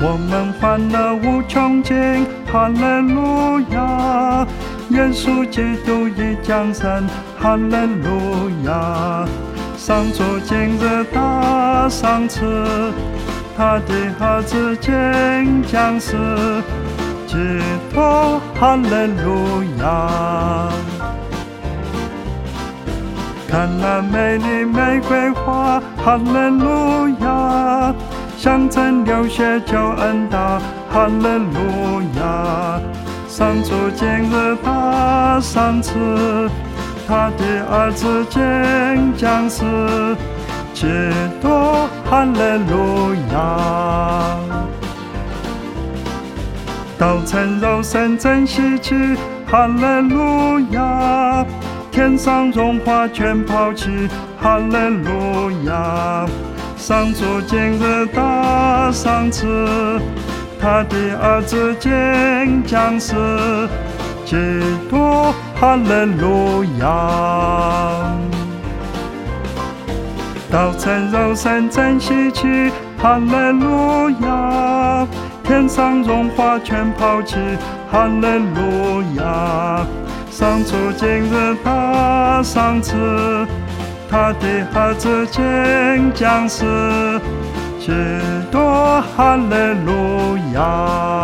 我们欢乐无穷尽，哈利路亚！耶稣基督已降生，哈利路亚！上主今日大赏赐，他的儿子竟将死，基督，哈利路亚！看那美丽玫瑰花，哈利路亚！象征流血救恩大，哈利路亚！上主今日大赏赐，他的儿子竟将死，基督，哈利路亚！道成肉身真稀奇，哈利路亚！天上荣华全抛弃，哈利路亚！上主今日大赏赐，他的儿子竟将死，基督，哈利路亚！道成肉身真稀奇，哈利路亚！天上荣华全抛弃，哈利路亚！上主今日大赏赐，他的儿子竟将死，基督，哈利路亚！